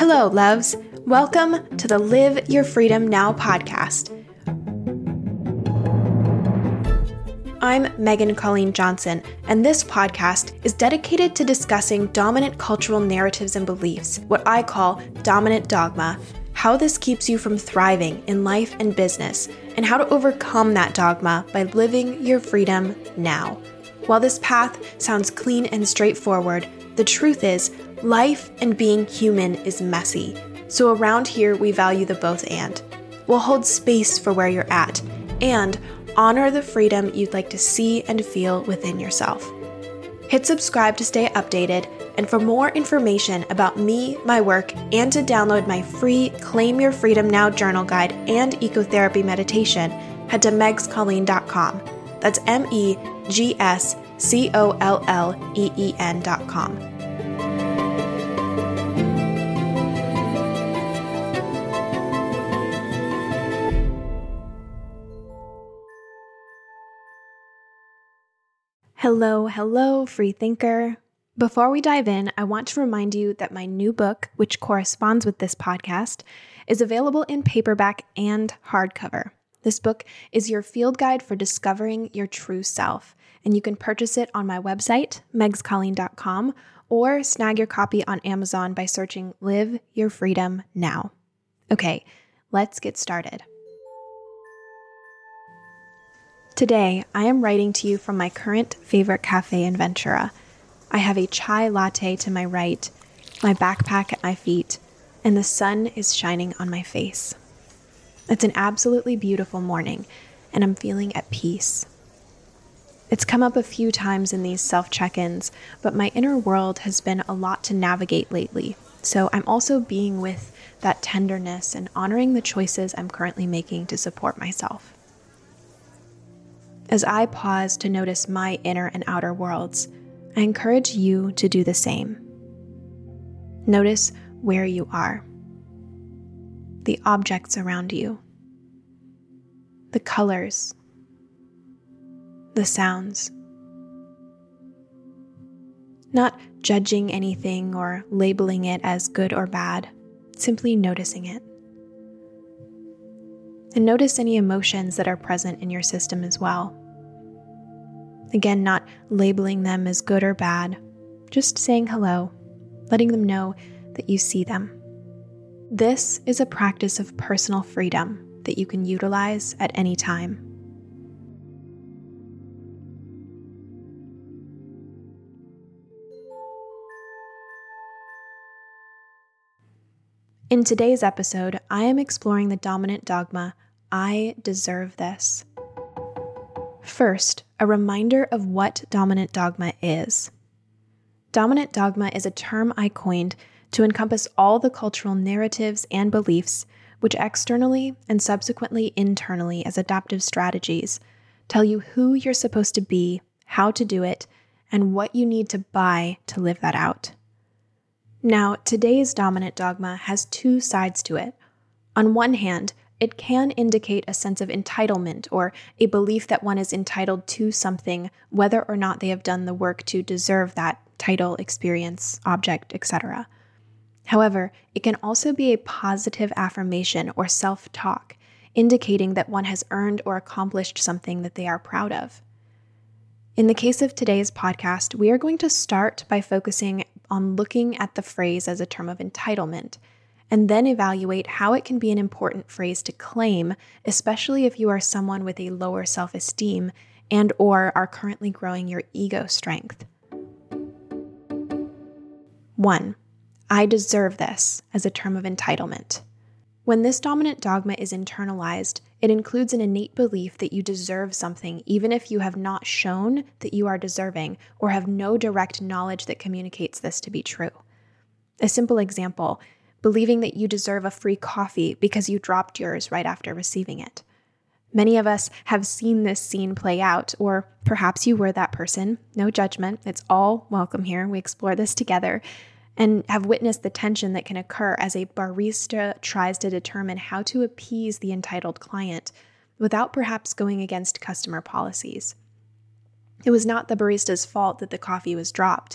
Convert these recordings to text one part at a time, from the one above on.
Hello, loves. Welcome to the Live Your Freedom Now podcast. I'm Megan Colleen Johnson, and this podcast is dedicated to discussing dominant cultural narratives and beliefs, what I call dominant dogma, how this keeps you from thriving in life and business, and how to overcome that dogma by living your freedom now. While this path sounds clean and straightforward, the truth is, life and being human is messy. So around here, we value the both and. We'll hold space for where you're at and honor the freedom you'd like to see and feel within yourself. Hit subscribe to stay updated, and for more information about me, my work, and to download my free Claim Your Freedom Now journal guide and ecotherapy meditation, head to megscolleen.com. That's megscolleen.com. Hello, free thinker. Before we dive in, I want to remind you that my new book, which corresponds with this podcast, is available in paperback and hardcover. This book is your field guide for discovering your true self, and you can purchase it on my website, megscolleen.com, or snag your copy on Amazon by searching Live Your Freedom Now. Okay, let's get started. Today, I am writing to you from my current favorite cafe in Ventura. I have a chai latte to my right, my backpack at my feet, and the sun is shining on my face. It's an absolutely beautiful morning, and I'm feeling at peace. It's come up a few times in these self-check-ins, but my inner world has been a lot to navigate lately, so I'm also being with that tenderness and honoring the choices I'm currently making to support myself. As I pause to notice my inner and outer worlds, I encourage you to do the same. Notice where you are, the objects around you, the colors, the sounds. Not judging anything or labeling it as good or bad, simply noticing it. And notice any emotions that are present in your system as well. Again, not labeling them as good or bad, just saying hello, letting them know that you see them. This is a practice of personal freedom that you can utilize at any time. In today's episode, I am exploring the dominant dogma, I deserve this. First, a reminder of what dominant dogma is. Dominant dogma is a term I coined to encompass all the cultural narratives and beliefs which externally and subsequently internally as adaptive strategies tell you who you're supposed to be, how to do it, and what you need to buy to live that out. Now, today's dominant dogma has two sides to it. On one hand, it can indicate a sense of entitlement or a belief that one is entitled to something, whether or not they have done the work to deserve that title, experience, object, etc. However, it can also be a positive affirmation or self-talk, indicating that one has earned or accomplished something that they are proud of. In the case of today's podcast, we are going to start by focusing on looking at the phrase as a term of entitlement, and then evaluate how it can be an important phrase to claim, especially if you are someone with a lower self-esteem and or are currently growing your ego strength. 1. I deserve this as a term of entitlement. When this dominant dogma is internalized, it includes an innate belief that you deserve something even if you have not shown that you are deserving or have no direct knowledge that communicates this to be true. A simple example, believing that you deserve a free coffee because you dropped yours right after receiving it. Many of us have seen this scene play out, or perhaps you were that person. No judgment. It's all welcome here. We explore this together, and have witnessed the tension that can occur as a barista tries to determine how to appease the entitled client without perhaps going against customer policies. It was not the barista's fault that the coffee was dropped,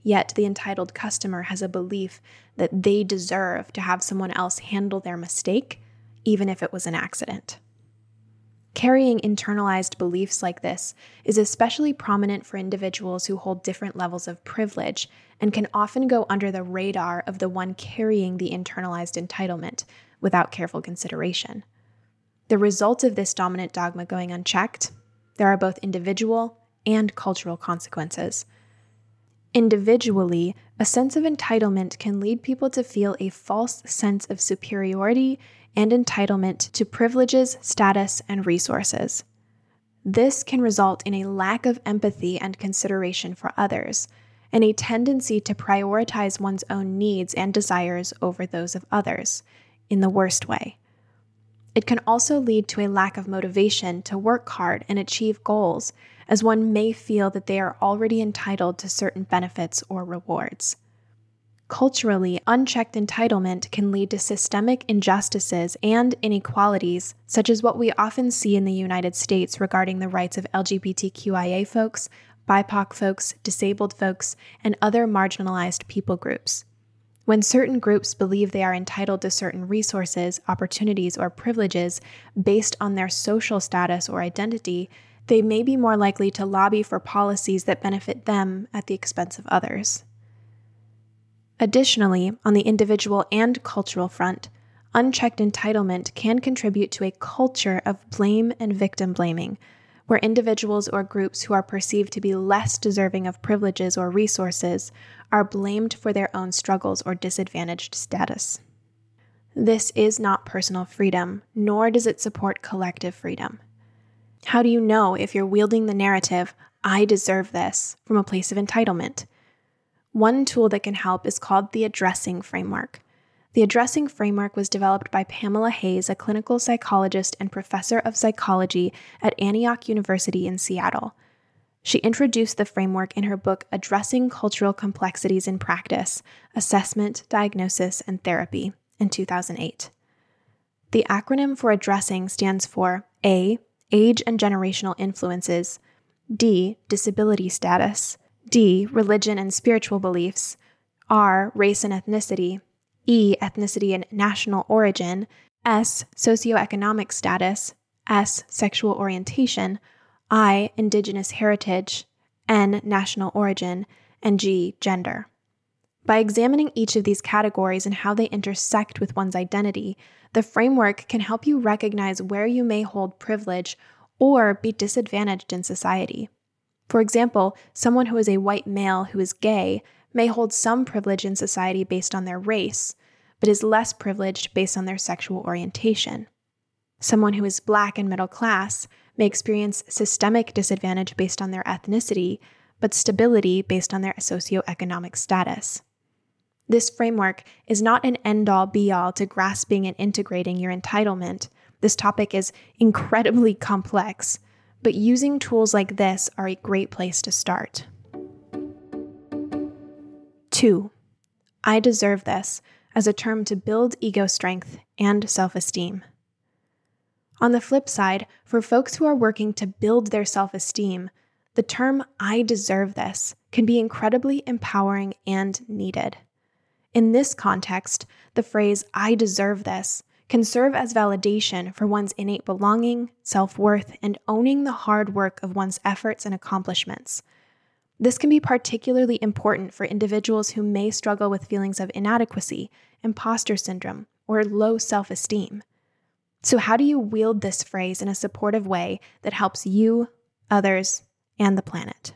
yet the entitled customer has a belief that they deserve to have someone else handle their mistake, even if it was an accident. Carrying internalized beliefs like this is especially prominent for individuals who hold different levels of privilege and can often go under the radar of the one carrying the internalized entitlement without careful consideration. The result of this dominant dogma going unchecked, there are both individual and cultural consequences. Individually, a sense of entitlement can lead people to feel a false sense of superiority and entitlement to privileges, status, and resources. This can result in a lack of empathy and consideration for others, and a tendency to prioritize one's own needs and desires over those of others, in the worst way. It can also lead to a lack of motivation to work hard and achieve goals, as one may feel that they are already entitled to certain benefits or rewards. Culturally, unchecked entitlement can lead to systemic injustices and inequalities, such as what we often see in the United States regarding the rights of LGBTQIA folks, BIPOC folks, disabled folks, and other marginalized people groups. When certain groups believe they are entitled to certain resources, opportunities, or privileges based on their social status or identity, they may be more likely to lobby for policies that benefit them at the expense of others. Additionally, on the individual and cultural front, unchecked entitlement can contribute to a culture of blame and victim blaming, where individuals or groups who are perceived to be less deserving of privileges or resources are blamed for their own struggles or disadvantaged status. This is not personal freedom, nor does it support collective freedom. How do you know if you're wielding the narrative, "I deserve this," from a place of entitlement? One tool that can help is called the addressing framework. The addressing framework was developed by Pamela Hayes, a clinical psychologist and professor of psychology at Antioch University in Seattle. She introduced the framework in her book, Addressing Cultural Complexities in Practice, Assessment, Diagnosis, and Therapy, in 2008. The acronym for addressing stands for A, age and generational influences, D, disability status, D, religion and spiritual beliefs, R, race and ethnicity, E, ethnicity and national origin, S, socioeconomic status, S, sexual orientation, I, indigenous heritage, N, national origin, and G, gender. By examining each of these categories and how they intersect with one's identity, the framework can help you recognize where you may hold privilege or be disadvantaged in society. For example, someone who is a white male who is gay may hold some privilege in society based on their race, but is less privileged based on their sexual orientation. Someone who is Black and middle class may experience systemic disadvantage based on their ethnicity, but stability based on their socioeconomic status. This framework is not an end-all be-all to grasping and integrating your entitlement. This topic is incredibly complex, but using tools like this are a great place to start. 2. I deserve this as a term to build ego strength and self-esteem. On the flip side, for folks who are working to build their self-esteem, the term I deserve this can be incredibly empowering and needed. In this context, the phrase I deserve this can serve as validation for one's innate belonging, self-worth, and owning the hard work of one's efforts and accomplishments. This can be particularly important for individuals who may struggle with feelings of inadequacy, imposter syndrome, or low self-esteem. So how do you wield this phrase in a supportive way that helps you, others, and the planet?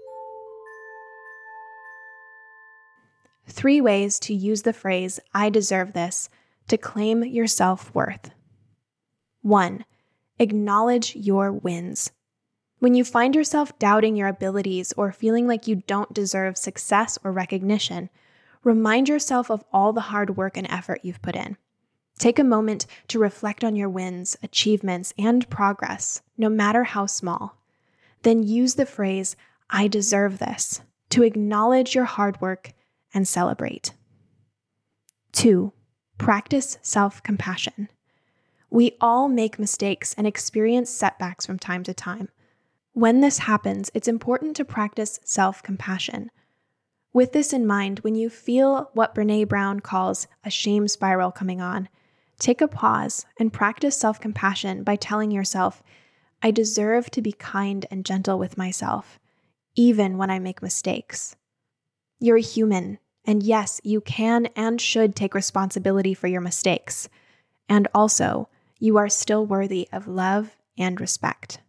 3 ways to use the phrase I deserve this to claim your self-worth. 1. Acknowledge your wins. When you find yourself doubting your abilities or feeling like you don't deserve success or recognition, remind yourself of all the hard work and effort you've put in. Take a moment to reflect on your wins, achievements, and progress, no matter how small. Then use the phrase, I deserve this, to acknowledge your hard work and celebrate. 2. Practice self-compassion. We all make mistakes and experience setbacks from time to time. When this happens, it's important to practice self-compassion. With this in mind, when you feel what Brené Brown calls a shame spiral coming on, take a pause and practice self-compassion by telling yourself, I deserve to be kind and gentle with myself, even when I make mistakes. You're a human, and yes, you can and should take responsibility for your mistakes. And also, you are still worthy of love and respect.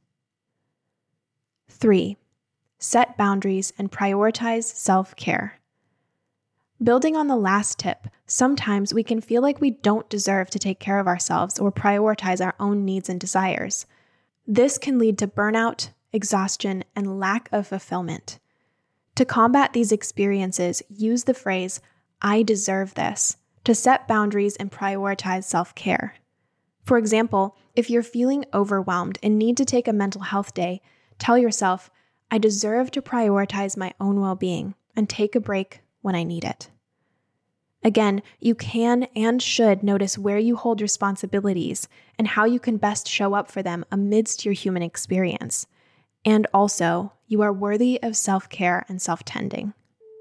3. Set boundaries and prioritize self-care. Building on the last tip, sometimes we can feel like we don't deserve to take care of ourselves or prioritize our own needs and desires. This can lead to burnout, exhaustion, and lack of fulfillment. To combat these experiences, use the phrase, I deserve this, to set boundaries and prioritize self-care. For example, if you're feeling overwhelmed and need to take a mental health day, tell yourself, I deserve to prioritize my own well-being and take a break when I need it. Again, you can and should notice where you hold responsibilities and how you can best show up for them amidst your human experience. And also, you are worthy of self-care and self-tending.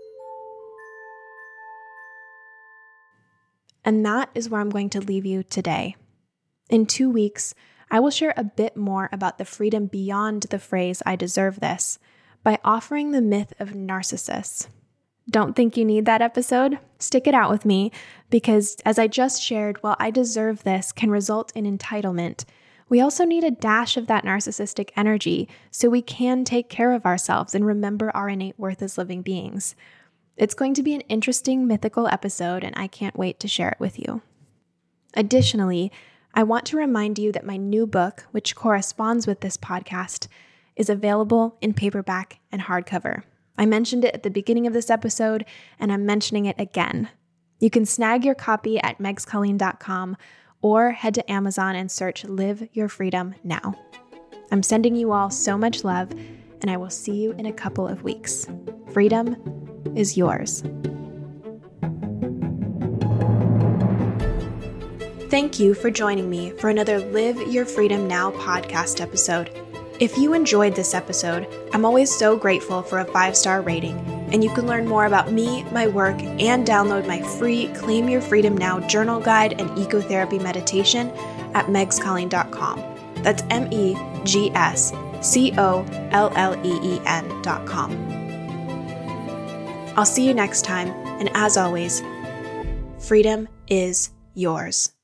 And that is where I'm going to leave you today. In 2 weeks, I will share a bit more about the freedom beyond the phrase, I deserve this, by offering the myth of narcissists. Don't think you need that episode? Stick it out with me, because as I just shared, while I deserve this can result in entitlement, we also need a dash of that narcissistic energy so we can take care of ourselves and remember our innate worth as living beings. It's going to be an interesting mythical episode, and I can't wait to share it with you. Additionally, I want to remind you that my new book, which corresponds with this podcast, is available in paperback and hardcover. I mentioned it at the beginning of this episode, and I'm mentioning it again. You can snag your copy at megscolleen.com or head to Amazon and search Live Your Freedom Now. I'm sending you all so much love, and I will see you in a couple of weeks. Freedom is yours. Thank you for joining me for another Live Your Freedom Now podcast episode. If you enjoyed this episode, I'm always so grateful for a 5-star rating, and you can learn more about me, my work, and download my free Claim Your Freedom Now journal guide and ecotherapy meditation at megscolleen.com. That's megscolleen.com. I'll see you next time, and as always, freedom is yours.